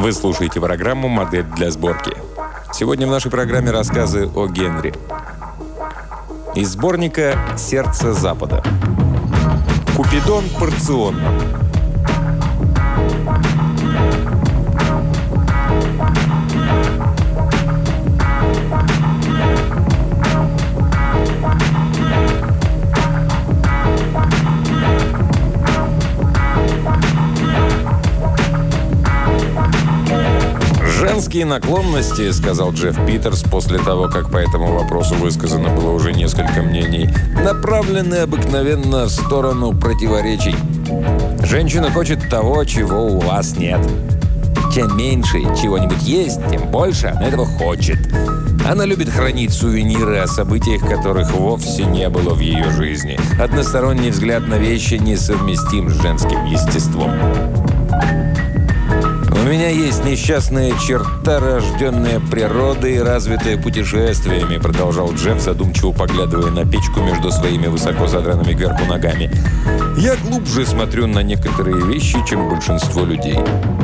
Вы слушаете программу «Модель для сборки». Сегодня в нашей программе рассказы о Генри. Из сборника «Сердце Запада». Купидон порционно. «Женские наклонности, — сказал Джефф Питерс после того, как по этому вопросу высказано было уже несколько мнений, — направлены обыкновенно в сторону противоречий. Женщина хочет того, чего у вас нет. Чем меньше чего-нибудь есть, тем больше она этого хочет. Она любит хранить сувениры о событиях, которых вовсе не было в ее жизни. Односторонний взгляд на вещи несовместим с женским естеством. У меня есть несчастная черта, рожденная природой и развитая путешествиями, продолжал Джефф, задумчиво поглядывая на печку между своими высоко задранными кверху ногами. Я глубже смотрю на некоторые вещи, чем большинство людей.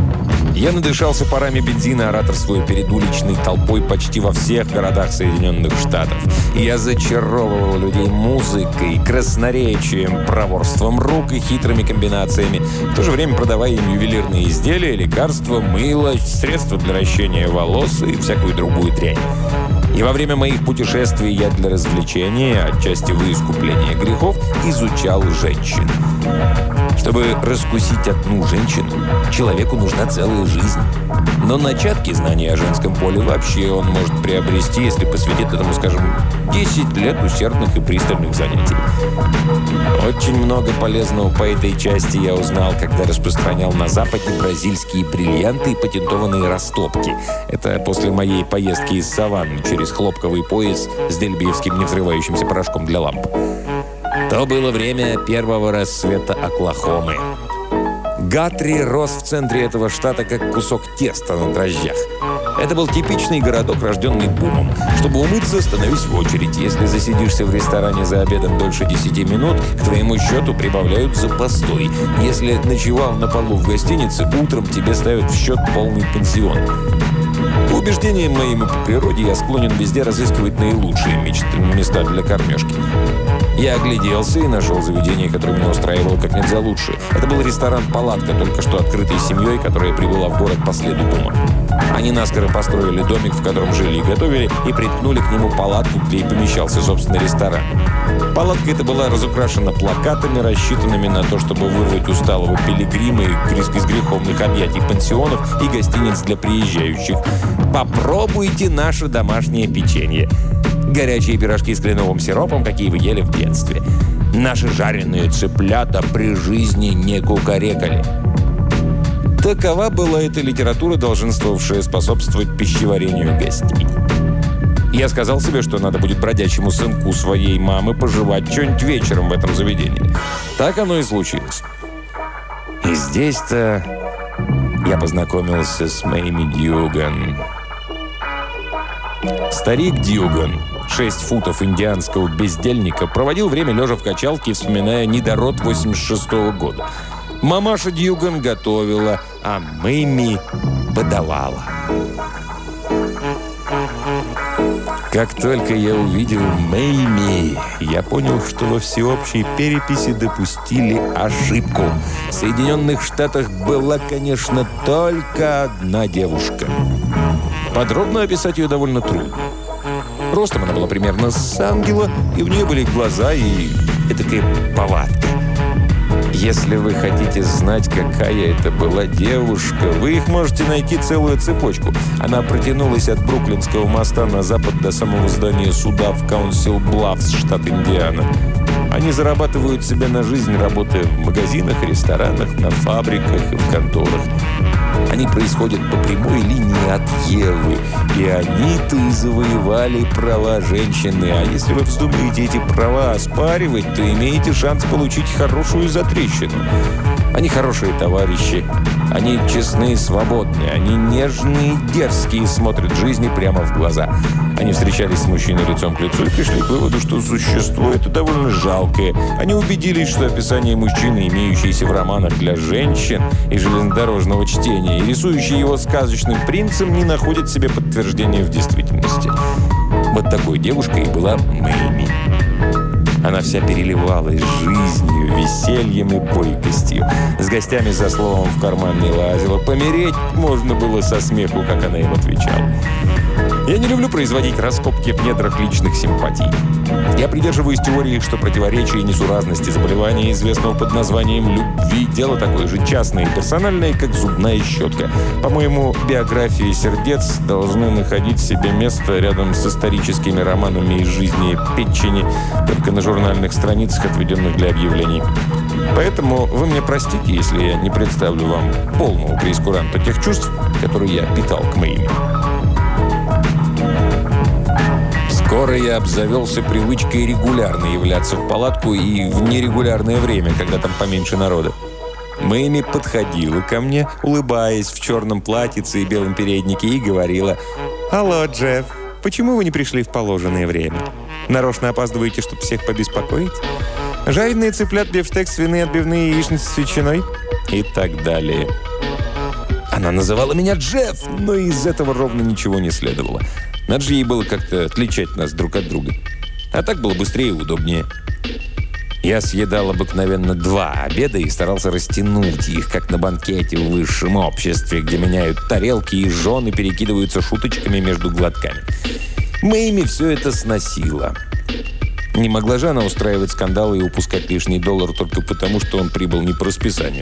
Я надышался парами бензина, ораторствуя перед уличной толпой почти во всех городах Соединенных Штатов. Я зачаровывал людей музыкой, красноречием, проворством рук и хитрыми комбинациями, в то же время продавая им ювелирные изделия, лекарства, мыло, средства для ращения волос и всякую другую дрянь. И во время моих путешествий я для развлечения, отчасти во искупления грехов, изучал женщин. Чтобы раскусить одну женщину, человеку нужна целая жизнь. Но начатки знаний о женском поле вообще он может приобрести, если посвятит этому, скажем, 10 лет усердных и пристальных занятий. Очень много полезного по этой части я узнал, когда распространял на Западе бразильские бриллианты и патентованные растопки. Это после моей поездки из саванны через хлопковый пояс с дельбиевским невзрывающимся порошком для ламп. То было время первого рассвета Оклахомы. Гатри рос в центре этого штата, как кусок теста на дрожжах. Это был типичный городок, рожденный бумом. Чтобы умыться, становись в очередь. Если засидишься в ресторане за обедом дольше 10 минут, к твоему счету прибавляют за постой. Если ночевал на полу в гостинице, утром тебе ставят в счет полный пенсион. По убеждениям моим и по природе я склонен везде разыскивать наилучшие места для кормежки. Я огляделся и нашел заведение, которое меня устраивало как нельзя лучше. Это был ресторан-палатка, только что открытый семьей, которая прибыла в город по следу бума. Они наскоро построили домик, в котором жили и готовили, и приткнули к нему палатку, где и помещался собственный ресторан. Палатка эта была разукрашена плакатами, рассчитанными на то, чтобы вырвать усталого пилигрима из греховных объятий пансионов и гостиниц для приезжающих. «Попробуйте наше домашнее печенье. Горячие пирожки с кленовым сиропом, какие вы ели в детстве. Наши жареные цыплята при жизни не кукарекали». Такова была эта литература, долженствовавшая способствовать пищеварению гостей. Я сказал себе, что надо будет бродячему сынку своей мамы пожевать что-нибудь вечером в этом заведении. Так оно и случилось. И здесь-то я познакомился с Мэйми Дьюган. Старик Дьюган, 6 футов индианского бездельника, проводил время лежа в качалке, вспоминая недород 86-го года. Мамаша Дьюган готовила, а Мэйми подавала. Как только я увидел Мэйми, я понял, что во всеобщей переписи допустили ошибку. В Соединенных Штатах была, конечно, только одна девушка. Подробно описать ее довольно трудно. Ростом она была примерно с ангела, и у нее были глаза и этакая повадка. Если вы хотите знать, какая это была девушка, вы их можете найти целую цепочку. Она протянулась от Бруклинского моста на запад до самого здания суда в Каунсил-Блаффс, штат Индиана. Они зарабатывают себе на жизнь, работая в магазинах, ресторанах, на фабриках и в конторах. Они происходят по прямой линии от Евы, и они-то и завоевали права женщины. А если вы вздумаете эти права оспаривать, то имеете шанс получить хорошую затрещину. Они хорошие товарищи, они честные и свободные, они нежные и дерзкие, смотрят жизни прямо в глаза. Они встречались с мужчиной лицом к лицу и пришли к выводу, что существо это довольно жалкое. Они убедились, что описание мужчины, имеющееся в романах для женщин и железнодорожного чтения, и рисующие его сказочным принцем, не находят себе подтверждения в действительности. Вот такой девушкой и была Мэйми. Она вся переливалась жизнью, весельем и бойкостью. С гостями за словом в карман не лазила. Помереть можно было со смеху, как она им отвечала. Я не люблю производить раскопки в недрах личных симпатий. Я придерживаюсь теории, что противоречие и несуразности заболевания, известного под названием любви, дело такое же частное и персональное, как зубная щетка. По-моему, биографии сердец должны находить себе место рядом с историческими романами из жизни печени, только на журнальных страницах, отведенных для объявлений. Поэтому вы мне простите, если я не представлю вам полного прейскуранта тех чувств, которые я питал к Мэйми. Скоро я обзавелся привычкой регулярно являться в палатку и в нерегулярное время, когда там поменьше народа. Мэйми подходила ко мне, улыбаясь в черном платьице и белом переднике, и говорила: «Алло, Джефф, почему вы не пришли в положенное время? Нарочно опаздываете, чтобы всех побеспокоить? Жареные цыплят, бифштекс, свиные отбивные, яичницы с ветчиной?» И так далее. Она называла меня Джефф, но из этого ровно ничего не следовало. Надо же ей было как-то отличать нас друг от друга. А так было быстрее и удобнее. Я съедал обыкновенно 2 обеда и старался растянуть их, как на банкете в высшем обществе, где меняют тарелки и жены перекидываются шуточками между глотками. Мэйми все это сносила. Не могла же она устраивать скандалы и упускать лишний $1 только потому, что он прибыл не по расписанию.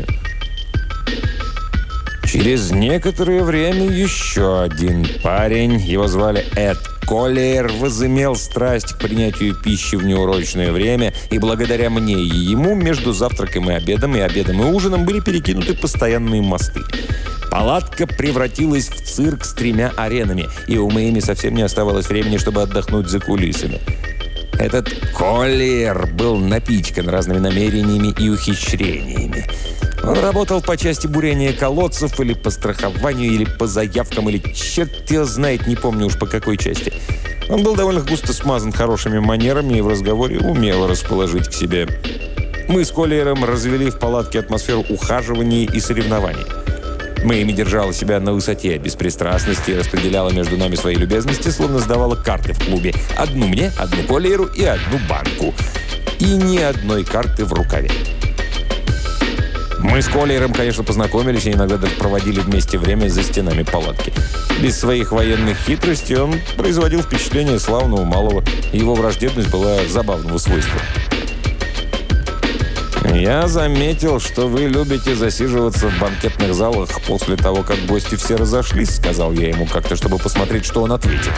Через некоторое время еще один парень, его звали Эд Коллиер, возымел страсть к принятию пищи в неурочное время, и благодаря мне и ему между завтраком и обедом и ужином были перекинуты постоянные мосты. Палатка превратилась в цирк с 3 аренами, и у Мэйми совсем не оставалось времени, чтобы отдохнуть за кулисами. Этот Коллиер был напичкан разными намерениями и ухищрениями. Он работал по части бурения колодцев, или по страхованию, или по заявкам, или черт его знает, не помню уж по какой части. Он был довольно густо смазан хорошими манерами и в разговоре умел расположить к себе. Мы с Коллиером развели в палатке атмосферу ухаживаний и соревнований. Мэйми держала себя на высоте беспристрастности и распределяла между нами свои любезности, словно сдавала карты в клубе. Одну мне, одну Коллиеру и одну банку. И ни одной карты в рукаве. Мы с Коллиером, конечно, познакомились и иногда даже проводили вместе время за стенами палатки. Без своих военных хитростей он производил впечатление славного малого. Его враждебность была забавного свойства. «Я заметил, что вы любите засиживаться в банкетных залах после того, как гости все разошлись», — сказал я ему как-то, чтобы посмотреть, что он ответит.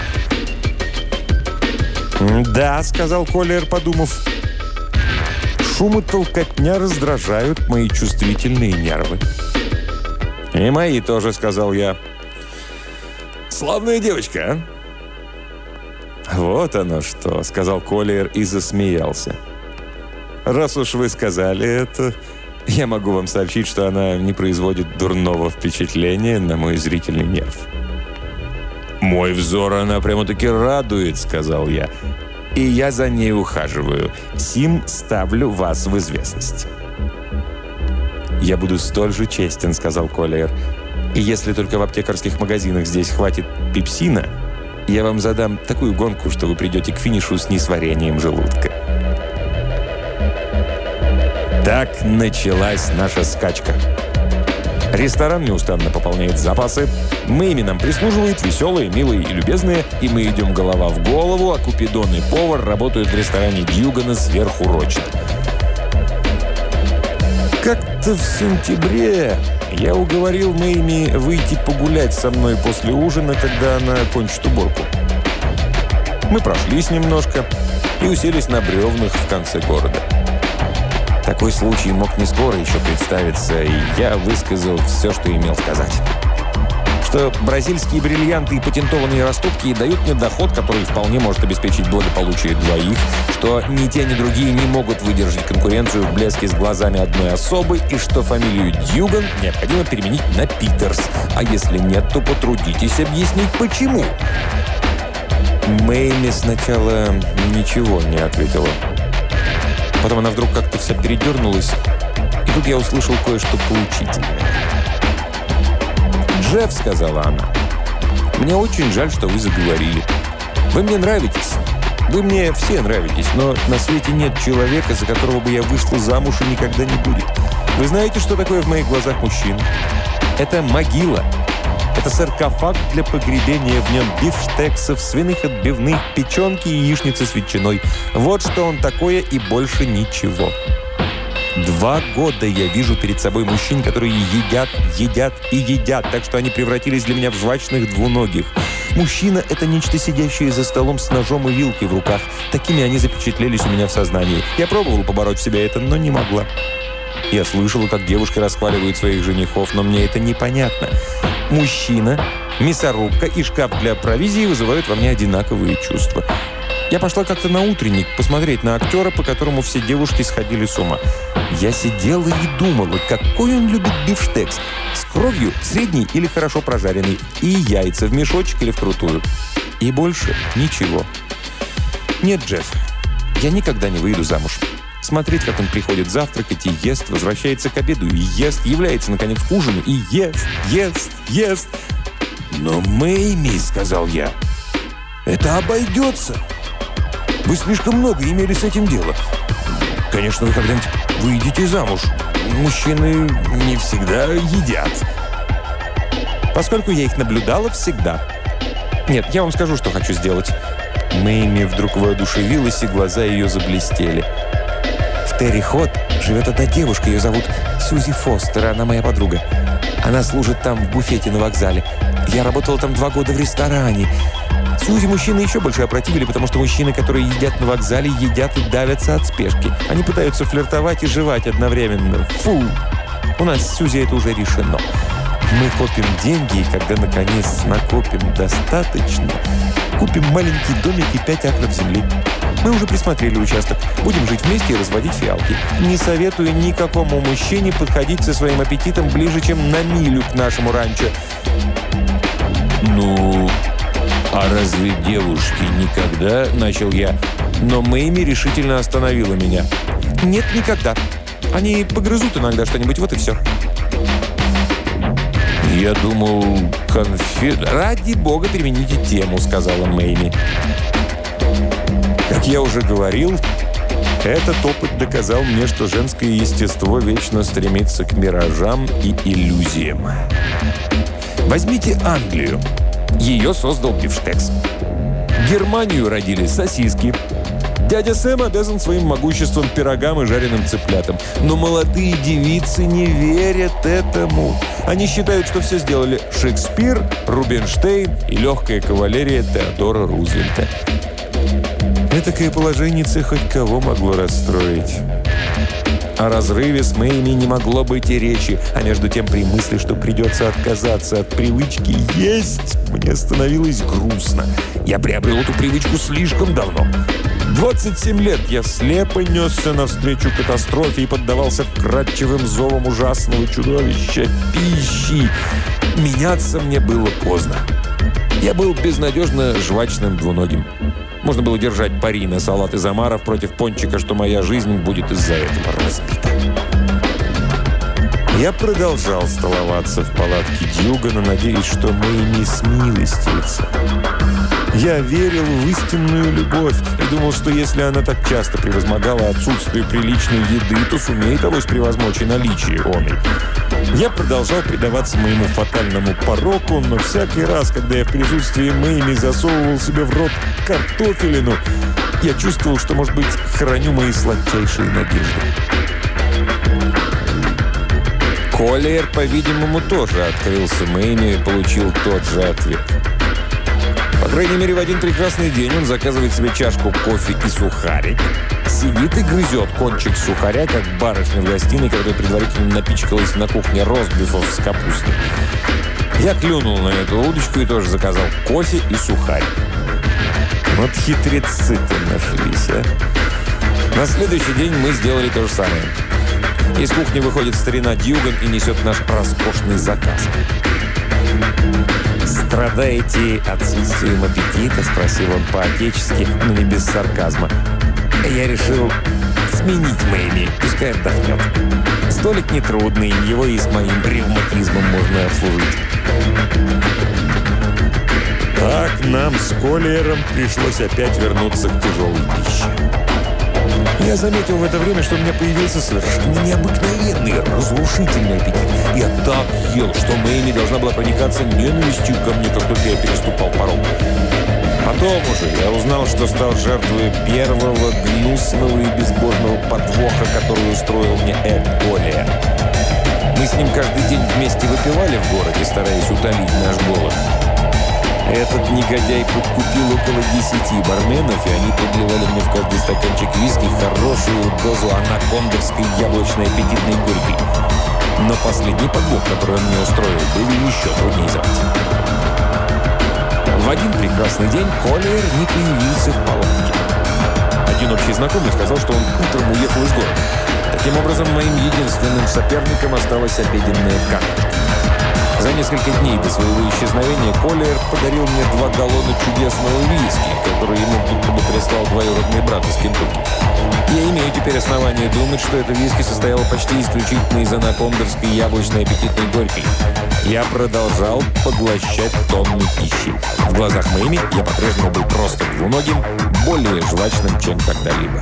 «Да», — сказал Коллиер, подумав. «Шум и толкотня раздражают мои чувствительные нервы». «И мои тоже», — сказал я. «Славная девочка, а?» «Вот оно что», — сказал Коллиер и засмеялся. «Раз уж вы сказали это, я могу вам сообщить, что она не производит дурного впечатления на мой зрительный нерв». «Мой взор она прямо-таки радует», — сказал я. «И я за ней ухаживаю. Сим ставлю вас в известность». «Я буду столь же честен», — сказал Коллиер. «И если только в аптекарских магазинах здесь хватит пепсина, я вам задам такую гонку, что вы придете к финишу с несварением желудка». Так началась наша скачка. Ресторан неустанно пополняет запасы. Мэйми нам прислуживают, веселые, милые и любезные, и мы идем голова в голову, а Купидон и повар работают в ресторане Дьюгана сверхурочно. Как-то в сентябре я уговорил Мэйми выйти погулять со мной после ужина, когда она кончит уборку. Мы прошлись немножко и уселись на бревнах в конце города. Такой случай мог не скоро еще представиться, и я высказал все, что имел сказать. что бразильские бриллианты и патентованные растопки дают мне доход, который вполне может обеспечить благополучие двоих, что ни те, ни другие не могут выдержать конкуренцию в блеске с глазами одной особы, и что фамилию Дьюган необходимо переменить на Питерс. А если нет, то потрудитесь объяснить, почему. Мэйми сначала ничего не ответила. Потом она вдруг как-то вся передернулась, и тут я услышал кое-что поучительное. «Джефф», — сказала она, — «мне очень жаль, что вы заговорили. Вы мне нравитесь. Вы мне все нравитесь, но на свете нет человека, за которого бы я вышла замуж и никогда не будет. Вы знаете, что такое в моих глазах мужчина? Это могила. Это саркофаг для погребения, в нем бифштексов, свиных отбивных, печенки и яичницы с ветчиной. Вот что он такое и больше ничего. 2 года я вижу перед собой мужчин, которые едят, едят и едят, так что они превратились для меня в жвачных двуногих. Мужчина – это нечто, сидящее за столом с ножом и вилкой в руках. Такими они запечатлелись у меня в сознании. Я пробовала побороть в себе это, но не могла. Я слышала, как девушки расхваливают своих женихов, но мне это непонятно. Мужчина, мясорубка и шкаф для провизии вызывают во мне одинаковые чувства. Я пошла как-то на утренник посмотреть на актера, по которому все девушки сходили с ума. Я сидела и думала, какой он любит бифштекс. С кровью, средний или хорошо прожаренный. И яйца в мешочек или вкрутую. И больше ничего. Нет, Джефф, я никогда не выйду замуж. Смотреть, как он приходит завтракать и ест, возвращается к обеду и ест, является, наконец, к ужину и ест, ест, ест. «Но, Мэйми, — сказал я, — это обойдется. Вы слишком много имели с этим дело. Конечно, вы когда-нибудь выйдете замуж. Мужчины не всегда едят». Поскольку я их наблюдала всегда. Нет, я вам скажу, что хочу сделать. Мэйми вдруг воодушевилась, и глаза ее заблестели. В Терри-Хот живет одна девушка, ее зовут Сьюзи Фостер, она моя подруга. Она служит там в буфете на вокзале. Я работала там 2 года в ресторане. Сьюзи мужчины еще больше опротивили, потому что мужчины, которые едят на вокзале, едят и давятся от спешки. Они пытаются флиртовать и жевать одновременно. Фу! У нас с Сьюзи это уже решено. Мы копим деньги, и когда, наконец, накопим достаточно, купим маленький домик и 5 акров земли. Мы уже присмотрели участок. Будем жить вместе и разводить фиалки. Не советую никакому мужчине подходить со своим аппетитом ближе, чем на милю к нашему ранчо. «Ну, а разве девушки никогда?» – начал я. Но Мэйми решительно остановила меня. «Нет, никогда. Они погрызут иногда что-нибудь, вот и все». «Я думал, «Ради бога, перемените тему», – сказала Мэйми. Как я уже говорил, этот опыт доказал мне, что женское естество вечно стремится к миражам и иллюзиям. Возьмите Англию. Ее создал бифштекс. Германию родили сосиски. Дядя Сэм обязан своим могуществом пирогам и жареным цыплятам. Но молодые девицы не верят этому. Они считают, что все сделали Шекспир, Рубинштейн и легкая кавалерия Теодора Рузвельта. Этакое положеннице хоть кого могло расстроить. О разрыве с Мэйми не могло быть и речи, а между тем при мысли, что придется отказаться от привычки есть, мне становилось грустно. Я приобрел эту привычку слишком давно. 27 лет я слепо несся навстречу катастрофе и поддавался вкрадчивым зовам ужасного чудовища пищи. Меняться мне было поздно. Я был безнадежно жвачным двуногим. Можно было держать пари на салат из омаров против пончика, что моя жизнь будет из-за этого разбита. Я продолжал столоваться в палатке Дьюгана, надеясь, что Мэйми смилостивится. Я верил в истинную любовь и думал, что если она так часто превозмогала отсутствие приличной еды, то сумеет авось превозмочь и наличие оной. Я продолжал предаваться моему фатальному пороку, но всякий раз, когда я в присутствии Мэйми засовывал себе в рот картофелину, я чувствовал, что, может быть, храню мои сладчайшие надежды. Коллиер, по-видимому, тоже открылся Мэйми и получил тот же ответ. По крайней мере, в один прекрасный день он заказывает себе чашку кофе и сухарик, сидит и грызет кончик сухаря, как барышня в гостиной, которая предварительно напичкалась на кухне ростбифов с капустой. Я клюнул на эту удочку и тоже заказал кофе и сухарь. Вот хитрецы-то нашлись, а. На следующий день мы сделали то же самое. Из кухни выходит старина Дьюган и несет наш роскошный заказ. «Страдаете отсутствием аппетита?» – спросил он по-отечески, но не без сарказма. Я решил сменить Мэйми, пускай отдохнет. Столик нетрудный, его и с моим ревматизмом можно обслужить. Так нам с Коллиером пришлось опять вернуться к тяжелой пище. Я заметил в это время, что у меня появился совершенно необыкновенный, разрушительный аппетит. Я так ел, что Мэйми должна была проникаться ненавистью ко мне, как только я переступал порог. Потом уже я узнал, что стал жертвой первого гнусного и безбожного подвоха, который устроил мне Эд Коллиер. Мы с ним каждый день вместе выпивали в городе, стараясь утолить наш голод. Этот негодяй подкупил около 10 барменов, и они подливали мне в каждый стаканчик виски хорошую дозу анакондовской яблочной аппетитной горькой. Но последний подвох, который он мне устроил, был еще труднее забыть. В один прекрасный день Коллиер не появился в палатке. Один общий знакомый сказал, что он утром уехал из города. Таким образом, моим единственным соперником осталась обеденная карточка. За несколько дней до своего исчезновения Коллиер подарил мне 2 галлона чудесного виски, который ему будто бы прислал двоюродный брат из Кентукки. Я имею теперь основание думать, что это виски состояло почти исключительно из анакондовской яблочной аппетитной горькой. Я продолжал поглощать тонны пищи. В глазах Мэйми я по-прежнему был просто двуногим, более жвачным, чем когда-либо.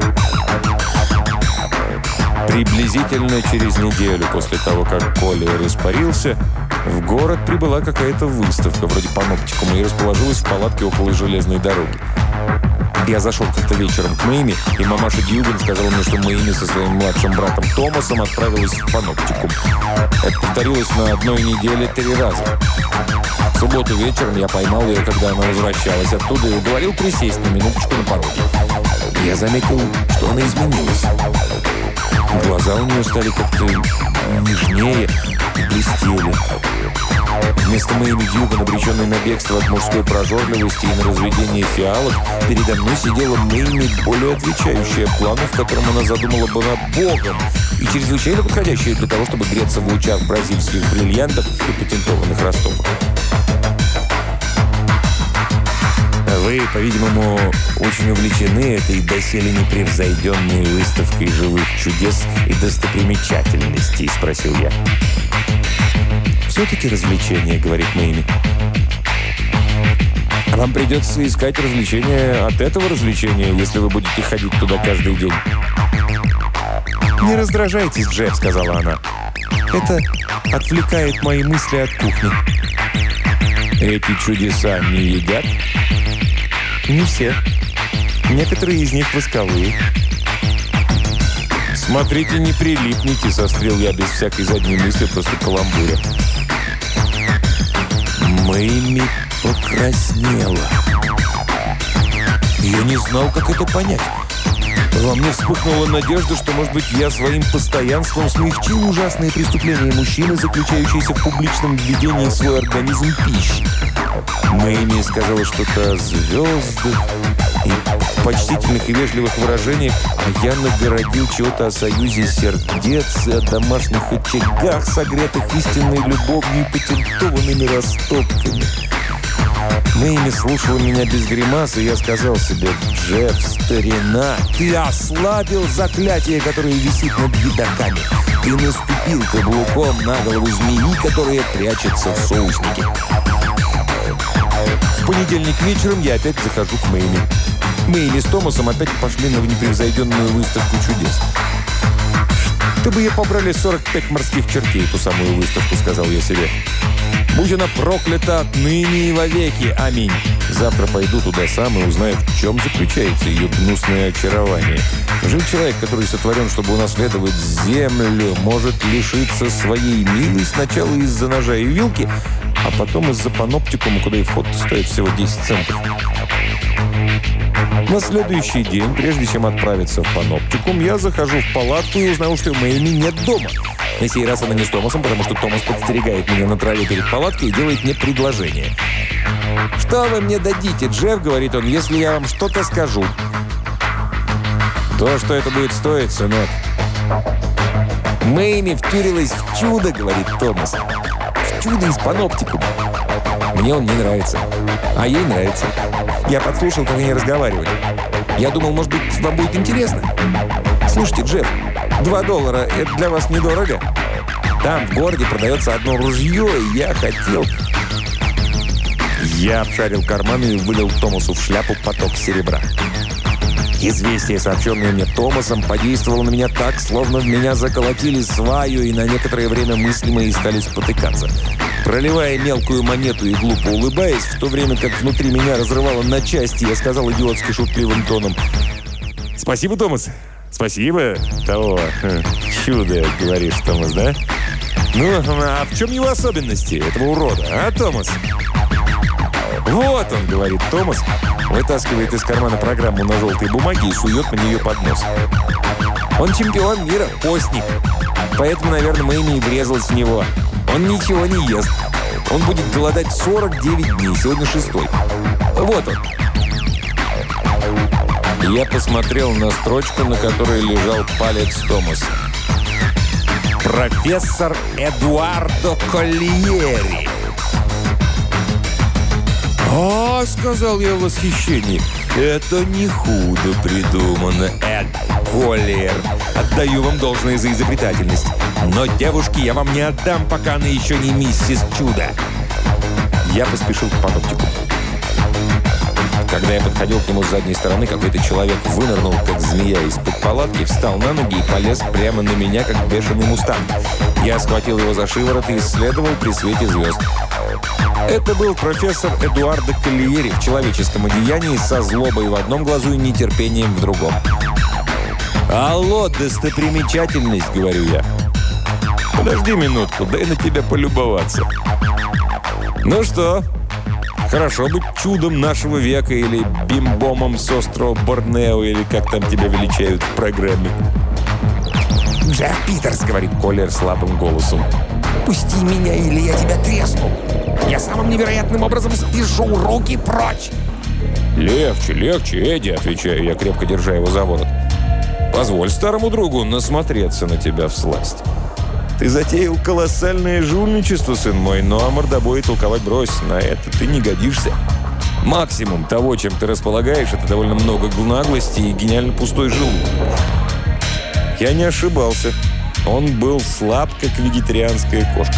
Приблизительно через неделю после того, как Коллиер испарился, в город прибыла какая-то выставка, вроде паноптикума, и расположилась в палатке около железной дороги. Я зашел как-то вечером к Мэйми, и мамаша Дьюган сказала мне, что Мэйми со своим младшим братом Томасом отправилась в паноптикум. Это повторилось на одной неделе 3 раза. В субботу вечером я поймал ее, когда она возвращалась оттуда, и уговорил присесть на минуточку на пороге. Я заметил, что она изменилась. Глаза у нее стали как-то нежнее и блестели. Вместо Мэйми Дьюган, обреченной на бегство от мужской прожорливости и на разведение фиалок, передо мной сидела Мэйми, более отвечающая плану, в котором она задумала была Богом, и чрезвычайно подходящая для того, чтобы греться в лучах бразильских бриллиантов и патентованных растопок. Вы, по-видимому, очень увлечены этой доселе непревзойденной выставкой живых чудес и достопримечательностей, спросил я. «Все-таки развлечение», — говорит Мэйми. «Вам придется искать развлечения от этого развлечения, если вы будете ходить туда каждый день». «Не раздражайтесь, Джефф», — сказала она. «Это отвлекает мои мысли от кухни». «Эти чудеса не едят?» «Не все. Некоторые из них восковые». «Смотрите, не прилипните», — сострил я без всякой задней мысли, просто каламбуря. Мэйми покраснела. Я не знал, как это понять. Во мне вспыхнула надежда, что, может быть, я своим постоянством смягчил ужасные преступления мужчины, заключающиеся в публичном введении в свой организм пищи. Мэйми сказала что-то о звездах и почтительных и вежливых выражениях, а я нагородил чего-то о союзе сердец и о домашних очагах, согретых истинной любовью и патентованными растопками. Мэйми слушала меня без гримас, и я сказал себе: «Джефф, старина, ты ослабил заклятие, которое висит над едоками. Ты наступил каблуком на голову змеи, которая прячется в соуснике». В понедельник вечером я опять захожу к Мэйми. Мэйми с Томасом опять пошли на непревзойденную выставку чудес. «Чтобы ее побрали 45 морских чертей, ту самую выставку», — сказал я себе. «Будь она проклята отныне и вовеки. Аминь. Завтра пойду туда сам и узнаю, в чем заключается ее гнусное очарование. Жил человек, который сотворен, чтобы унаследовать землю, может лишиться своей милой сначала из-за ножа и вилки, а потом из-за паноптикума, куда и вход стоит всего 10 центов». На следующий день, прежде чем отправиться в паноптикум, я захожу в палатку и узнал, что Мэйми нет дома. На сей раз она не с Томасом, потому что Томас подстерегает меня на траве перед палаткой и делает мне предложение. «Что вы мне дадите, Джефф?» — говорит он, — «если я вам что-то скажу». «То, что это будет стоить, сынок». «Мэйми втюрилась в чудо», — говорит Томас. «В чудо из паноптикума». Мне он не нравится. А ей нравится. Я подслушал, как они разговаривали. Я думал, может быть, вам будет интересно. Слушайте, Джефф, $2 – это для вас недорого? Там в городе продается одно ружье, и я хотел... Я обшарил карманы и вылил Томасу в шляпу поток серебра. Известие, сообщенное мне Томасом, подействовало на меня так, словно в меня заколотили сваю, и на некоторое время мысли мои стали спотыкаться. Проливая мелкую монету и глупо улыбаясь, в то время как внутри меня разрывало на части, я сказал идиотски шутливым тоном: «Спасибо, Томас. Спасибо. Того чудо, говоришь, Томас, да? Ну, а в чем его особенности, этого урода, а, Томас?» «Вот он, — говорит Томас, вытаскивает из кармана программу на желтой бумаге и сует мне ее под нос. Он чемпион мира, постник. Поэтому, наверное, Мэйми и врезалась в него. Он ничего не ест. Он будет голодать 49 дней, сегодня 6-й. Вот он». Я посмотрел на строчку, на которой лежал палец Томаса. «Профессор Эдуардо Коллиери». «А, — сказал я в восхищении, — это не худо придумано, Эд Коллиер. Отдаю вам должное за изобретательность. Но девушки я вам не отдам, пока она еще не миссис Чудо». Я поспешил к паноптику. Когда я подходил к нему с задней стороны, какой-то человек вынырнул, как змея из-под палатки, встал на ноги и полез прямо на меня, как бешеный мустанг. Я схватил его за шиворот и исследовал при свете звезд. Это был профессор Эдуардо Коллиери в человеческом одеянии, со злобой в одном глазу и нетерпением в другом. «Алло, достопримечательность!» — говорю я. «Подожди минутку, дай на тебя полюбоваться». «Ну что, хорошо быть чудом нашего века или бимбомом с острова Борнео, или как там тебя величают в программе?» «Джефф Питерс!» — говорит Коллиер слабым голосом. «Пусти меня, или я тебя тресну! Я самым невероятным образом спешу, руки прочь!» «Легче, легче, Эдди!» — отвечаю я, крепко держа его за ворот. «Позволь старому другу насмотреться на тебя всласть. Ты затеял колоссальное жульничество, сын мой, но о мордобое толковать брось, на это ты не годишься. Максимум того, чем ты располагаешь, это довольно много наглости и гениально пустой желудок». Я не ошибался. Он был слаб, как вегетарианская кошка.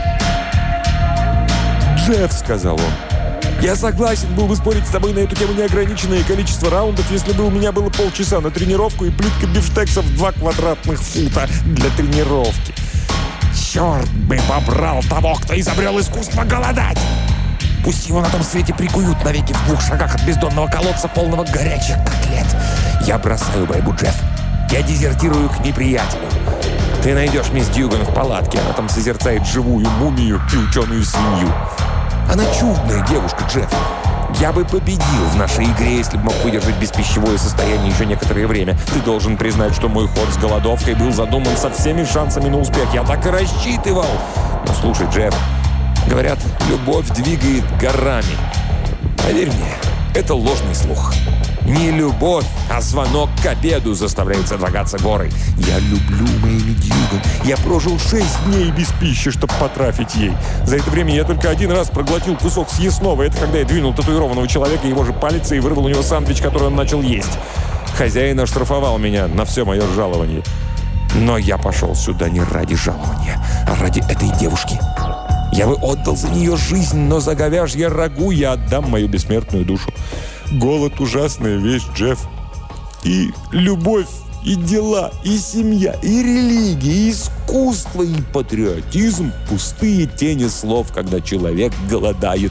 «Джефф, — сказал он, — я согласен был бы спорить с тобой на эту тему неограниченное количество раундов, если бы у меня было полчаса на тренировку и плитка бифштексов 2 квадратных фута для тренировки. Черт бы побрал того, кто изобрел искусство голодать! Пусть его на том свете прикуют навеки в 2 шагах от бездонного колодца, полного горячих котлет. Я бросаю борьбу, Джефф. Я дезертирую к неприятелю. Ты найдешь мисс Дьюган в палатке. Она там созерцает живую мумию и ученую свинью. Она чудная девушка, Джефф. Я бы победил в нашей игре, если бы мог выдержать беспищевое состояние еще некоторое время. Ты должен признать, что мой ход с голодовкой был задуман со всеми шансами на успех. Я так и рассчитывал. Но слушай, Джефф, говорят, любовь двигает горами. Поверь мне, это ложный слух. Не любовь, а звонок к обеду заставляет содрогаться горы. Я люблю Мэйми Дьюган. Я прожил 6 дней без пищи, чтобы потрафить ей. За это время я только 1 раз проглотил кусок съестного. Это когда я двинул татуированного человека его же палец и вырвал у него сэндвич, который он начал есть. Хозяин оштрафовал меня на все мое жалование. Но я пошел сюда не ради жалования, а ради этой девушки. Я бы отдал за нее жизнь, но за говяжье рагу я отдам мою бессмертную душу. Голод – ужасная вещь, Джефф. И любовь, и дела, и семья, и религия, и искусство, и патриотизм – пустые тени слов, когда человек голодает.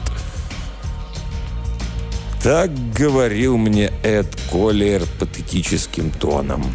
Так говорил мне Эд Коллиер патетическим тоном.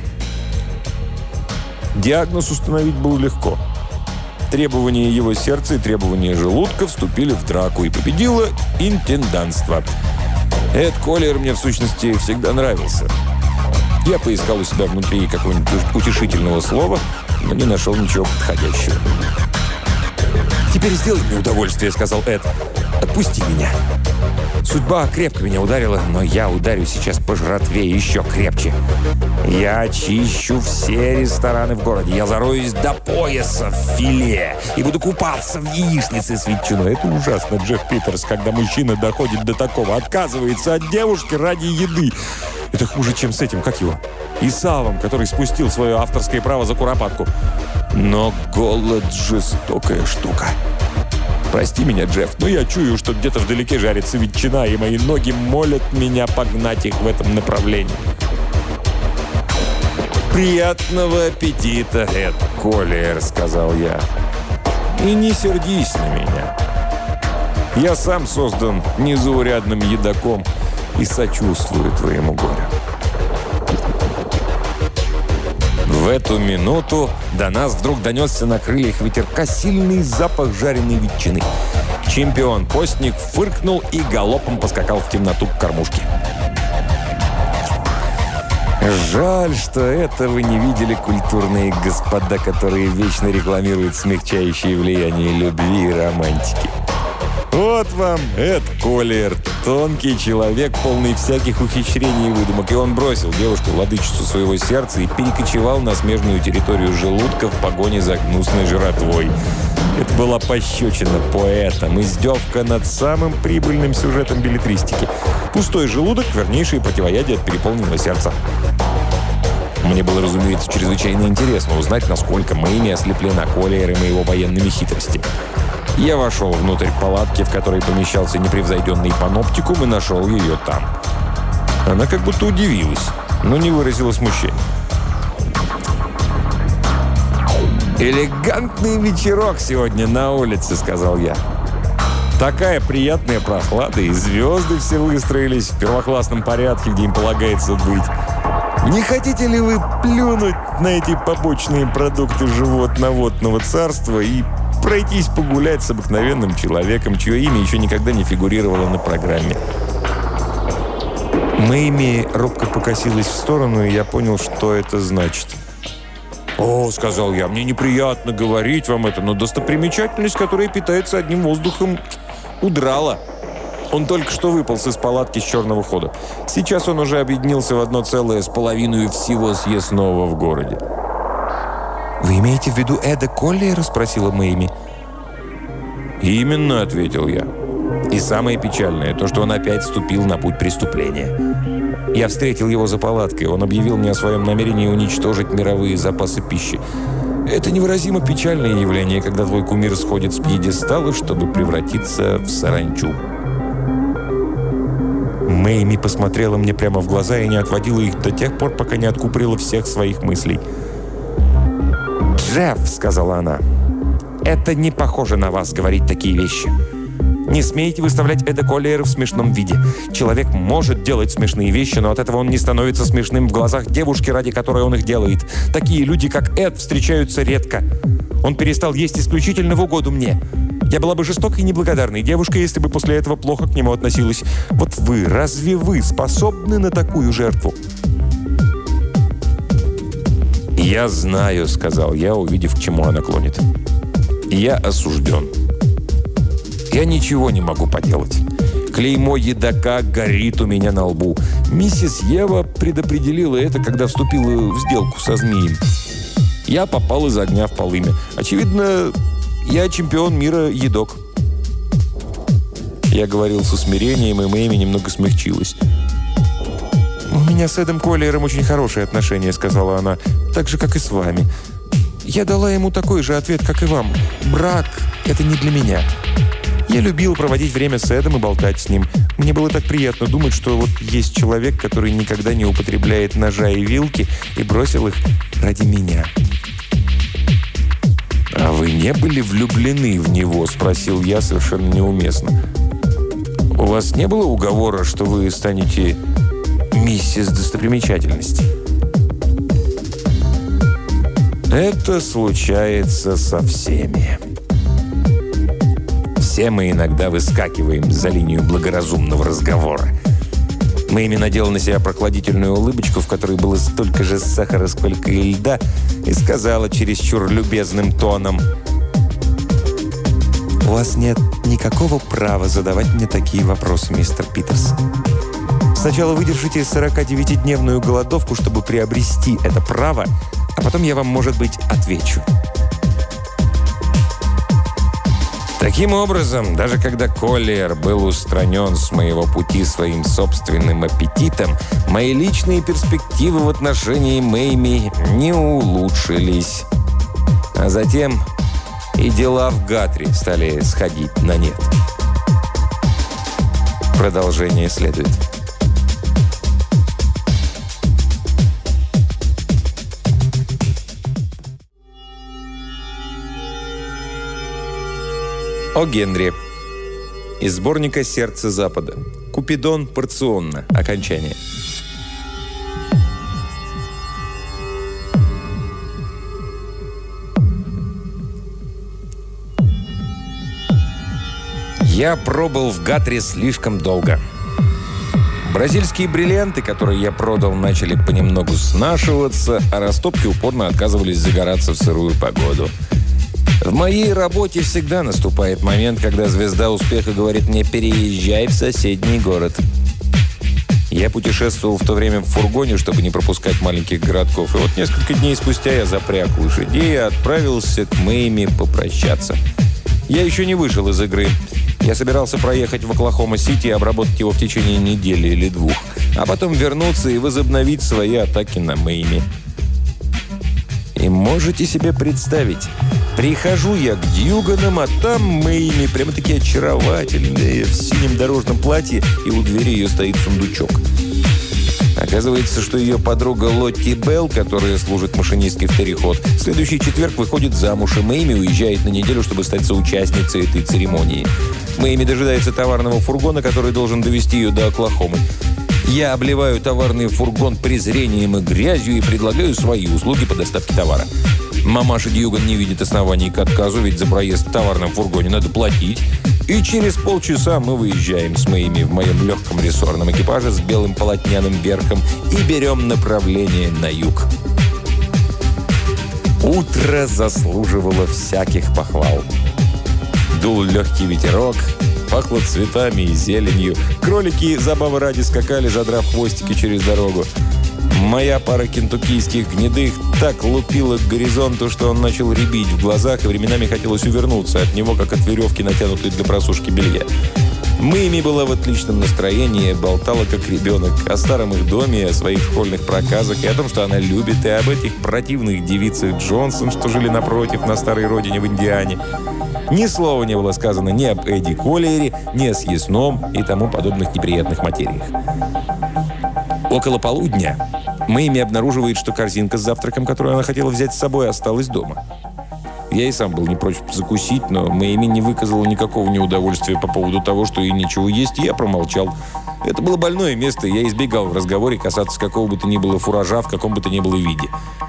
Диагноз установить было легко. Требования его сердца и требования желудка вступили в драку, и победило интендантство. Эд Коллиер мне, в сущности, всегда нравился. Я поискал у себя внутри какого-нибудь утешительного слова, но не нашел ничего подходящего. «Теперь сделай мне удовольствие», — сказал Эд. «Отпусти меня. Судьба крепко меня ударила, но я ударю сейчас по жратве еще крепче. Я очищу все рестораны в городе. Я зароюсь до пояса в филе и буду купаться в яичнице с ветчиной». Это ужасно, Джефф Питерс, когда мужчина доходит до такого. Отказывается от девушки ради еды. Это хуже, чем с этим, как его? Исавом, который спустил свое авторское право за куропатку. Но голод – жестокая штука. Прости меня, Джефф, но я чую, что где-то вдалеке жарится ветчина, и мои ноги молят меня погнать их в этом направлении. «Приятного аппетита, Эд Коллиер», — сказал я. «И не сердись на меня. Я сам создан незаурядным едоком и сочувствую твоему горю». В эту минуту до нас вдруг донесся на крыльях ветерка сильный запах жареной ветчины. Чемпион-постник фыркнул и галопом поскакал в темноту к кормушке. Жаль, что этого не видели культурные господа, которые вечно рекламируют смягчающее влияние любви и романтики. Вот вам Эд Коллиер, тонкий человек, полный всяких ухищрений и выдумок. И он бросил девушку, владычицу своего сердца, и перекочевал на смежную территорию желудка в погоне за гнусной жратвой. Это была пощечина поэтам, издевка над самым прибыльным сюжетом беллетристики. Пустой желудок – вернейшее противоядие от переполненного сердца. Мне было, разумеется, чрезвычайно интересно узнать, насколько Мэйми ослеплена Коллиером и его военными хитростями. Я вошел внутрь палатки, в которой помещался непревзойденный паноптикум, и нашел ее там. Она как будто удивилась, но не выразила смущения. «Элегантный вечерок сегодня на улице», — сказал я. «Такая приятная прохлада, и звезды все выстроились в первоклассном порядке, где им полагается быть. Не хотите ли вы плюнуть на эти побочные продукты животноводного царства и пройтись погулять с обыкновенным человеком, чье имя еще никогда не фигурировало на программе?» Мэйми робко покосилась в сторону, и я понял, что это значит. «О, — сказал я, — мне неприятно говорить вам это, но достопримечательность, которая питается одним воздухом, удрала. Он только что выполз из палатки с черного хода. Сейчас он уже объединился в одно целое с половиной всего съестного в городе». «Вы имеете в виду Эда Коллиера?» – спросила Мэйми. «Именно», – ответил я. «И самое печальное – то, что он опять вступил на путь преступления. Я встретил его за палаткой. Он объявил мне о своем намерении уничтожить мировые запасы пищи. Это невыразимо печальное явление, когда твой кумир сходит с пьедестала, чтобы превратиться в саранчу». Мэйми посмотрела мне прямо в глаза и не отводила их до тех пор, пока не откупорила всех своих мыслей. «Джефф», — сказала она, — «это не похоже на вас говорить такие вещи. Не смейте выставлять Эда Коллиера в смешном виде. Человек может делать смешные вещи, но от этого он не становится смешным в глазах девушки, ради которой он их делает. Такие люди, как Эд, встречаются редко. Он перестал есть исключительно в угоду мне. Я была бы жестокой и неблагодарной девушкой, если бы после этого плохо к нему относилась. Вот вы, разве вы способны на такую жертву?» «Я знаю», — сказал я, увидев, к чему она клонит. «Я осужден. Я ничего не могу поделать. Клеймо едока горит у меня на лбу. Миссис Ева предопределила это, когда вступила в сделку со змеем. Я попал из огня в полымя. Очевидно, я чемпион мира едок». Я говорил с усмирением, и Мэйми немного смягчилась. «У меня с Эдом Коллиером очень хорошие отношения», — сказала она, — «так же, как и с вами. Я дала ему такой же ответ, как и вам. Брак — это не для меня. Я любил проводить время с Эдом и болтать с ним. Мне было так приятно думать, что вот есть человек, который никогда не употребляет ножа и вилки, и бросил их ради меня». «А вы не были влюблены в него?» — спросил я совершенно неуместно. «У вас не было уговора, что вы станете миссис достопримечательности?» «Это случается со всеми. Все мы иногда выскакиваем за линию благоразумного разговора. Мэйми надела на себя прохладительную улыбочку, в которой было столько же сахара, сколько и льда, и сказала чересчур любезным тоном: «У вас нет никакого права задавать мне такие вопросы, мистер Питерс. Сначала вы держите 49-дневную голодовку, чтобы приобрести это право, а потом я вам, может быть, отвечу». Таким образом, даже когда Коллиер был устранен с моего пути своим собственным аппетитом, мои личные перспективы в отношении Мэйми не улучшились. А затем и дела в Гатри стали сходить на нет. Продолжение следует. О Генри. Из сборника «Сердце Запада». Купидон порционно. Окончание. Я пробыл в Гатре слишком долго. Бразильские бриллианты, которые я продал, начали понемногу снашиваться, а растопки упорно отказывались загораться в сырую погоду. В моей работе всегда наступает момент, когда звезда успеха говорит мне: «Переезжай в соседний город». Я путешествовал в то время в фургоне, чтобы не пропускать маленьких городков. И вот несколько дней спустя я запряг лошадей и отправился к Мэйми попрощаться. Я еще не вышел из игры. Я собирался проехать в Оклахома-Сити и обработать его в течение недели или двух, а потом вернуться и возобновить свои атаки на Мэйми. И можете себе представить, прихожу я к Дьюганам, а там Мэйми, прямо-таки очаровательная, в синем дорожном платье, и у двери ее стоит сундучок. Оказывается, что ее подруга Лотти Белл, которая служит машинисткой в Террихот, в следующий четверг выходит замуж, и Мэйми уезжает на неделю, чтобы стать соучастницей этой церемонии. Мэйми дожидается товарного фургона, который должен довезти ее до Оклахомы. Я обливаю товарный фургон презрением и грязью и предлагаю свои услуги по доставке товара. Мамаша Дьюган не видит оснований к отказу, ведь за проезд в товарном фургоне надо платить. И через полчаса мы выезжаем с Мэйми в моем легком рессорном экипаже с белым полотняным верхом и берем направление на юг. Утро заслуживало всяких похвал. Дул легкий ветерок, пахло цветами и зеленью. Кролики, забавы ради, скакали, задрав хвостики через дорогу. Моя пара кентуккийских гнедых так лупила к горизонту, что он начал рябить в глазах, и временами хотелось увернуться от него, как от веревки, натянутой для просушки белья. Мэйми была в отличном настроении, болтала как ребенок о старом их доме, о своих школьных проказах, и о том, что она любит, и об этих противных девицах Джонсон, что жили напротив, на старой родине в Индиане. Ни слова не было сказано ни об Эдди Коллиере, ни о съестном и тому подобных неприятных материях. Около полудня Мэйми обнаруживает, что корзинка с завтраком, которую она хотела взять с собой, осталась дома. Я и сам был не прочь закусить, но Мэйми не выказала никакого неудовольствия по поводу того, что ей нечего есть, и я промолчал. Это было больное место, и я избегал в разговоре касаться какого бы то ни было фуража в каком бы то ни было виде.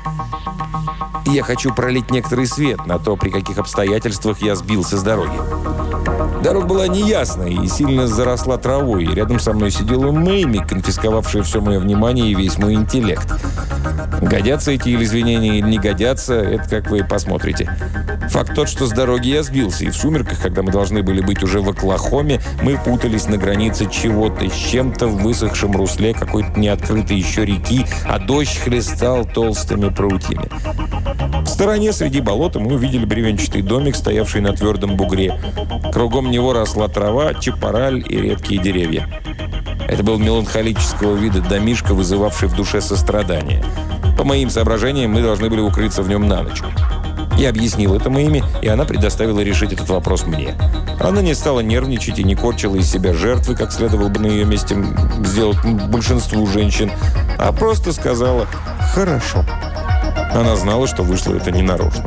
Я хочу пролить некоторый свет на то, при каких обстоятельствах я сбился с дороги. Дорога была неясной и сильно заросла травой, и рядом со мной сидела Мэйми, конфисковавшая все мое внимание и весь мой интеллект. Годятся эти извинения или не годятся, это как вы посмотрите. Факт тот, что с дороги я сбился, и в сумерках, когда мы должны были быть уже в Оклахоме, мы путались на границе чего-то с чем-то в высохшем русле какой-то неоткрытой еще реки, а дождь хлестал толстыми прутьями. В стороне среди болота мы увидели бревенчатый домик, стоявший на твердом бугре. Кругом него росла трава, чапараль и редкие деревья. Это был меланхолического вида домишко, вызывавший в душе сострадание. По моим соображениям, мы должны были укрыться в нем на ночь. Я объяснил это Мэйми, и она предоставила решить этот вопрос мне. Она не стала нервничать и не корчила из себя жертвы, как следовало бы на ее месте сделать большинству женщин, а просто сказала «хорошо». Она знала, что вышло это ненарочно.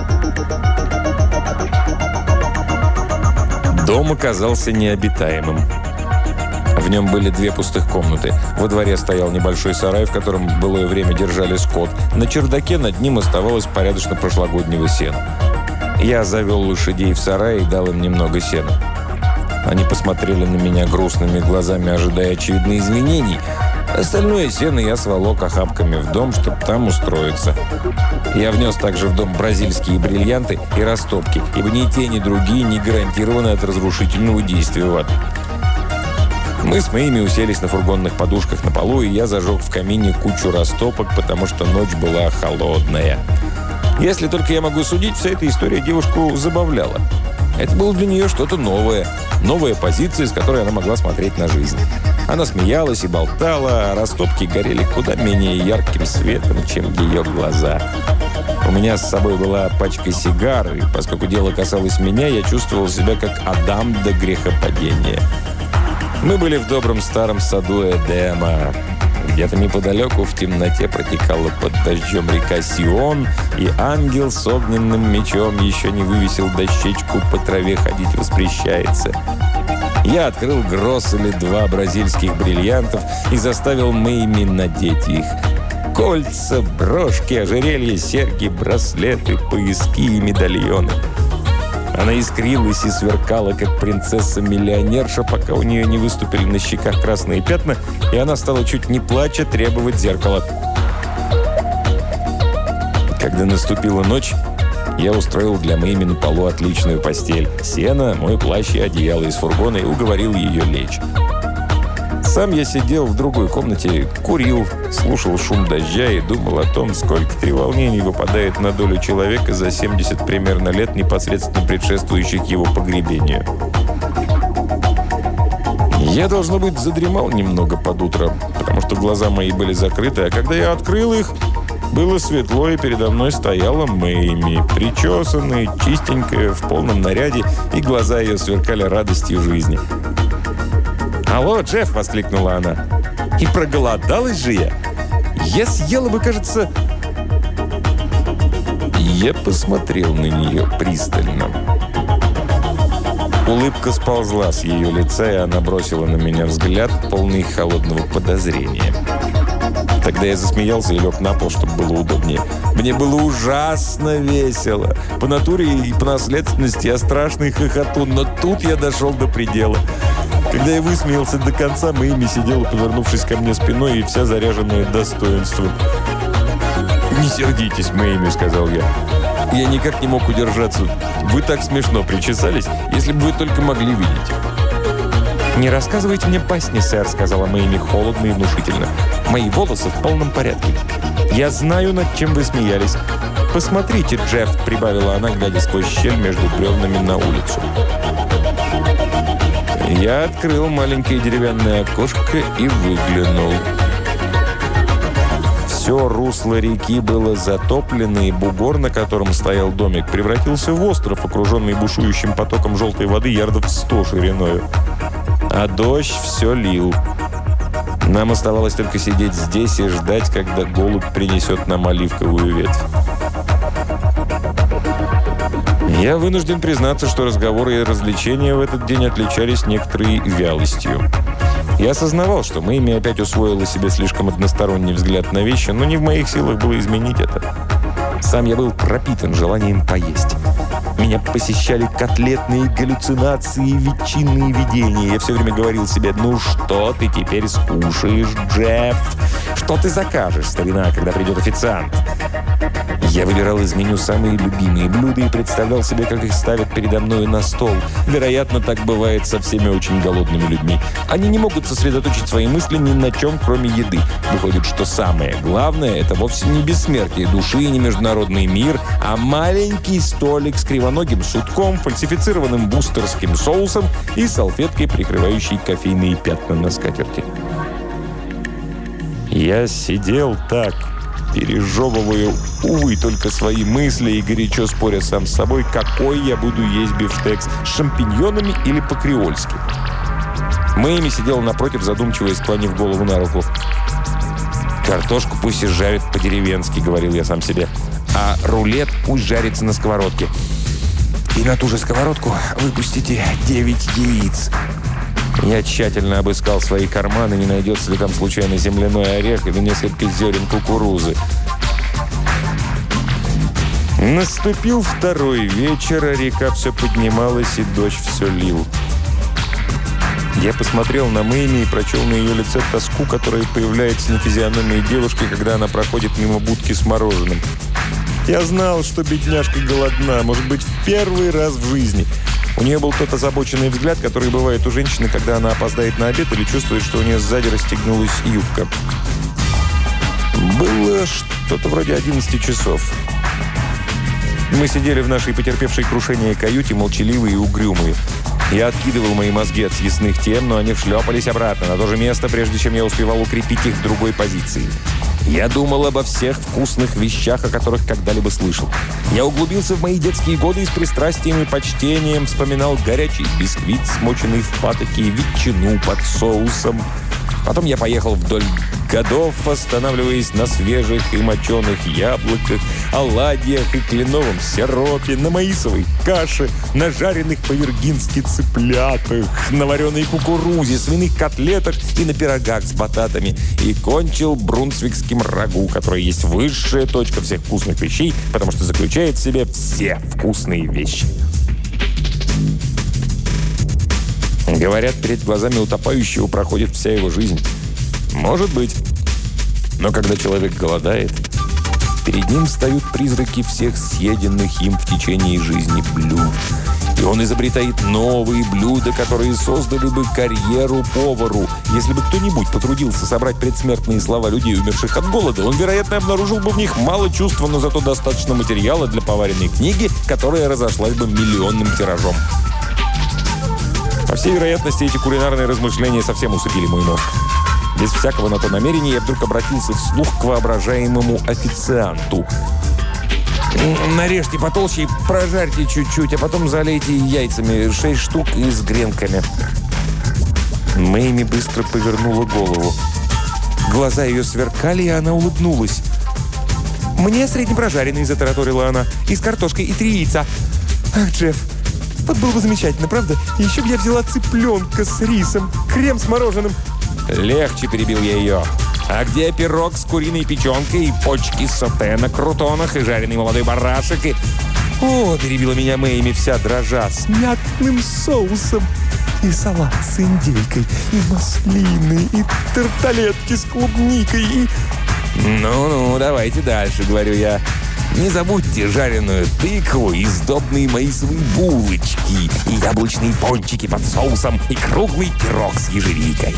Дом оказался необитаемым. В нем были 2 пустых комнаты. Во дворе стоял небольшой сарай, в котором в былое время держали скот. На чердаке над ним оставалось порядочно прошлогоднего сена. Я завел лошадей в сарай и дал им немного сена. Они посмотрели на меня грустными глазами, ожидая очевидных извинений. Остальное сено я сволок охапками в дом, чтобы там устроиться. Я внес также в дом бразильские бриллианты и растопки, ибо ни те, ни другие не гарантированы от разрушительного действия ваты. Мы с Мэйми уселись на фургонных подушках на полу, и я зажег в камине кучу растопок, потому что ночь была холодная. Если только я могу судить, вся эта история девушку забавляла. Это было для нее что-то новое. Новая позиция, с которой она могла смотреть на жизнь. Она смеялась и болтала, а растопки горели куда менее ярким светом, чем ее глаза. У меня с собой была пачка сигар, и поскольку дело касалось меня, я чувствовал себя как Адам до грехопадения. Мы были в добром старом саду Эдема. Где-то неподалеку в темноте протекала под дождем река Сион, и ангел с огненным мечом еще не вывесил дощечку «По траве ходить воспрещается». Я открыл гроз или 2 бразильских бриллиантов и заставил Мэйми надеть их. Кольца, брошки, ожерелья, серьги, браслеты, пояски и медальоны. Она искрилась и сверкала, как принцесса-миллионерша, пока у нее не выступили на щеках красные пятна, и она стала чуть не плача требовать зеркала. Когда наступила ночь, я устроил для Мэйми на полу отличную постель. Сено, мой плащ и одеяло из фургона и уговорил ее лечь. Сам я сидел в другой комнате, курил, слушал шум дождя и думал о том, сколько треволнений выпадает на долю человека за 70 примерно лет, непосредственно предшествующих его погребению. Я, должно быть, задремал немного под утро, потому что глаза мои были закрыты, а когда я открыл их, было светло, и передо мной стояла Мэйми, причесанная, чистенькая, в полном наряде, и глаза ее сверкали радостью жизни. «Алло, Джефф!» – воскликнула она. «И проголодалась же я! Я съела бы, кажется...» Я посмотрел на нее пристально. Улыбка сползла с ее лица, и она бросила на меня взгляд, полный холодного подозрения. Тогда я засмеялся и лег на пол, чтобы было удобнее. Мне было ужасно весело. По натуре и по наследственности я страшный хохотун, но тут я дошел до предела. Когда я высмеялся до конца, Мэйми сидела, повернувшись ко мне спиной, и вся заряженная достоинством. «Не сердитесь, Мэйми», — сказал я. Я никак не мог удержаться. Вы так смешно причесались, если бы вы только могли видеть. «Не рассказывайте мне басни, сэр», — сказала Мэйми холодно и внушительно. «Мои волосы в полном порядке. Я знаю, над чем вы смеялись. Посмотрите, Джефф», — прибавила она, глядя сквозь щель между бревнами на улицу. Я открыл маленькое деревянное окошко и выглянул. Все русло реки было затоплено, и бугор, на котором стоял домик, превратился в остров, окруженный бушующим потоком желтой воды ярдов 100 шириною. А дождь все лил. Нам оставалось только сидеть здесь и ждать, когда голубь принесет нам оливковую ветвь. Я вынужден признаться, что разговоры и развлечения в этот день отличались некоторой вялостью. Я осознавал, что Мэйми опять усвоила себе слишком односторонний взгляд на вещи, но не в моих силах было изменить это. Сам я был пропитан желанием поесть. Меня посещали котлетные галлюцинации, ветчинные видения. Я все время говорил себе: «Ну что ты теперь скушаешь, Джефф? Что ты закажешь, старина, когда придет официант?» Я выбирал из меню самые любимые блюда и представлял себе, как их ставят передо мною на стол. Вероятно, так бывает со всеми очень голодными людьми. Они не могут сосредоточить свои мысли ни на чем, кроме еды. Выходит, что самое главное – это вовсе не бессмертие души и не международный мир, а маленький столик с кривоногим сутком, фальсифицированным бустерским соусом и салфеткой, прикрывающей кофейные пятна на скатерти. Я сидел так, пережевывая, увы, только свои мысли и горячо споря сам с собой, какой я буду есть бифштекс, с шампиньонами или по-креольски. Мэйми сидела напротив, задумчиво, склонив голову на руку. «Картошку пусть и жарят по-деревенски», — говорил я сам себе. «А рулет пусть жарится на сковородке. И на ту же сковородку выпустите 9 яиц». Я тщательно обыскал свои карманы, не найдется ли там случайно земляной орех или несколько зерен кукурузы. Наступил второй вечер, а река все поднималась, и дождь все лил. Я посмотрел на Мэйми и прочел на ее лице тоску, которая появляется на физиономии девушки, когда она проходит мимо будки с мороженым. Я знал, что бедняжка голодна, может быть, в первый раз в жизни. У нее был тот озабоченный взгляд, который бывает у женщины, когда она опоздает на обед или чувствует, что у нее сзади расстегнулась юбка. Было что-то вроде 11 часов. Мы сидели в нашей потерпевшей крушение каюте, молчаливые и угрюмые. Я откидывал мои мозги от съестных тем, но они шлепались обратно на то же место, прежде чем я успевал укрепить их в другой позиции. Я думал обо всех вкусных вещах, о которых когда-либо слышал. Я углубился в мои детские годы и с пристрастием и почтением вспоминал горячий бисквит, смоченный в патоке, и ветчину под соусом. Потом я поехал вдоль годов, останавливаясь на свежих и моченых яблоках, оладьях и кленовом сиропе, на маисовой каше, на жареных по-виргински цыплятах, на вареной кукурузе, свиных котлетах и на пирогах с бататами. И кончил брунсвикским рагу, который есть высшая точка всех вкусных вещей, потому что заключает в себе все вкусные вещи. Говорят, перед глазами утопающего проходит вся его жизнь. Может быть. Но когда человек голодает, перед ним встают призраки всех съеденных им в течение жизни блюд. И он изобретает новые блюда, которые создали бы карьеру повару. Если бы кто-нибудь потрудился собрать предсмертные слова людей, умерших от голода, он, вероятно, обнаружил бы в них мало чувства, но зато достаточно материала для поваренной книги, которая разошлась бы миллионным тиражом. По всей вероятности, эти кулинарные размышления совсем усыпили мой мозг. Без всякого на то намерения я вдруг обратился вслух к воображаемому официанту. «Нарежьте потолще и прожарьте чуть-чуть, а потом залейте яйцами 6 штук и с гренками». Мэйми быстро повернула голову. Глаза ее сверкали, и она улыбнулась. «Мне среднепрожаренный», — затараторила она, — «и с картошкой, и 3 яйца». «Ах, Джефф, вот было бы замечательно, правда? И еще бы я взяла цыпленка с рисом, крем с мороженым». «Легче», — перебил я ее. «А где пирог с куриной печенкой и почки соте на крутонах и жареный молодой барашек и...» «О», — перебила меня Мэйми, вся дрожа, «с мятным соусом, и салат с индейкой, и маслины, и тарталетки с клубникой, и...» «Ну-ну, давайте дальше», — говорю я. «Не забудьте жареную тыкву и сдобные маисовые булочки, и яблочные пончики под соусом, и круглый пирог с ежевикой».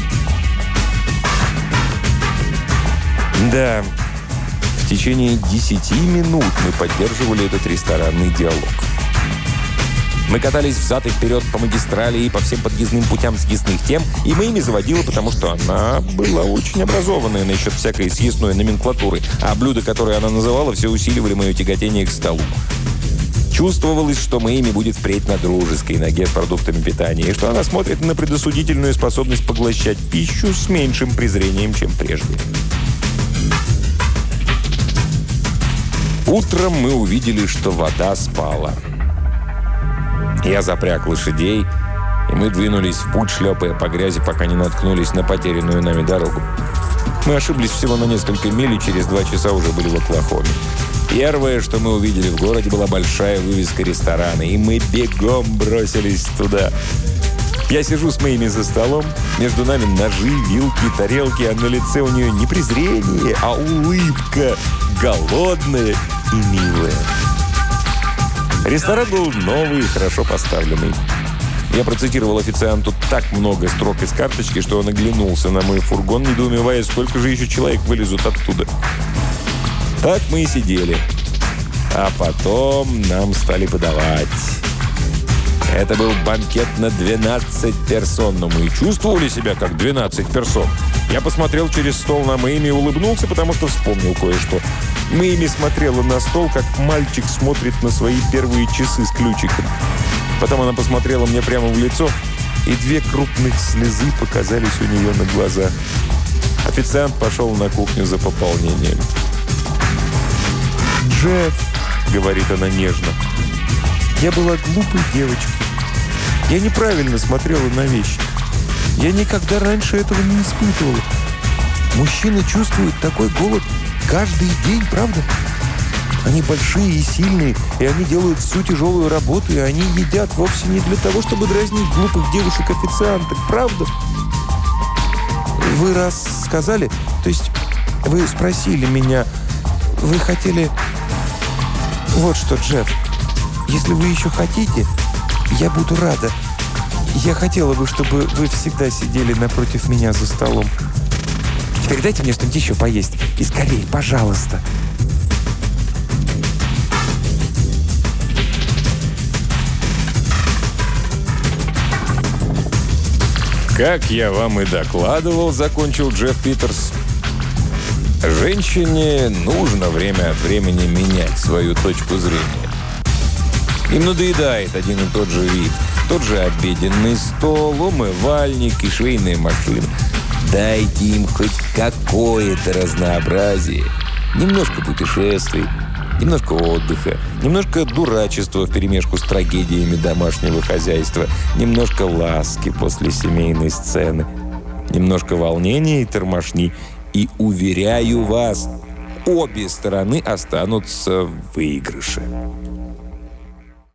Да, в течение 10 минут мы поддерживали этот ресторанный диалог. Мы катались взад и вперед по магистрали и по всем подъездным путям съестных тем, и Мэйми заводила, потому что она была очень образованная насчет всякой съестной номенклатуры, а блюда, которые она называла, все усиливали мое тяготение к столу. Чувствовалось, что Мэйми будет впредь на дружеской ноге с продуктами питания, и что она смотрит на предосудительную способность поглощать пищу с меньшим презрением, чем прежде. Утром мы увидели, что вода спала. Я запряг лошадей, и мы двинулись в путь, шлепая по грязи, пока не наткнулись на потерянную нами дорогу. Мы ошиблись всего на несколько миль, и через 2 часа уже были в Оклахоме. Первое, что мы увидели в городе, была большая вывеска ресторана, и мы бегом бросились туда. Я сижу с Мэйми за столом, между нами ножи, вилки, тарелки, а на лице у нее не презрение, а улыбка, голодная и милая. Ресторан был новый и хорошо поставленный. Я процитировал официанту так много строк из карточки, что он оглянулся на мой фургон, недоумевая, сколько же еще человек вылезут оттуда. Так мы и сидели. А потом нам стали подавать. Это был банкет на 12 персон, но мы и чувствовали себя как 12 персон. Я посмотрел через стол на Мэйми и улыбнулся, потому что вспомнил кое-что. Мэйми смотрела на стол, как мальчик смотрит на свои первые часы с ключиком. Потом она посмотрела мне прямо в лицо, и 2 крупных слезы показались у нее на глазах. Официант пошел на кухню за пополнением. «Джефф», — говорит она нежно, — «я была глупой девочкой. Я неправильно смотрела на вещи. Я никогда раньше этого не испытывала. Мужчины чувствуют такой голод каждый день, правда? Они большие и сильные, и они делают всю тяжелую работу, и они едят вовсе не для того, чтобы дразнить глупых девушек-официанток, правда? Вы раз сказали, то есть вы спросили меня, вы хотели... Вот что, Джефф, если вы еще хотите, я буду рада. Я хотела бы, чтобы вы всегда сидели напротив меня за столом. Теперь дайте мне что-нибудь еще поесть. И скорее, пожалуйста. «Как я вам и докладывал», — закончил Джефф Питерс, «женщине нужно время от времени менять свою точку зрения. Им надоедает один и тот же вид, тот же обеденный стол, умывальник и швейная машина. Дайте им хоть какое-то разнообразие, немножко путешествий, немножко отдыха, немножко дурачества вперемешку с трагедиями домашнего хозяйства, немножко ласки после семейной сцены, немножко волнения и тормошни. И, уверяю вас, обе стороны останутся в выигрыше».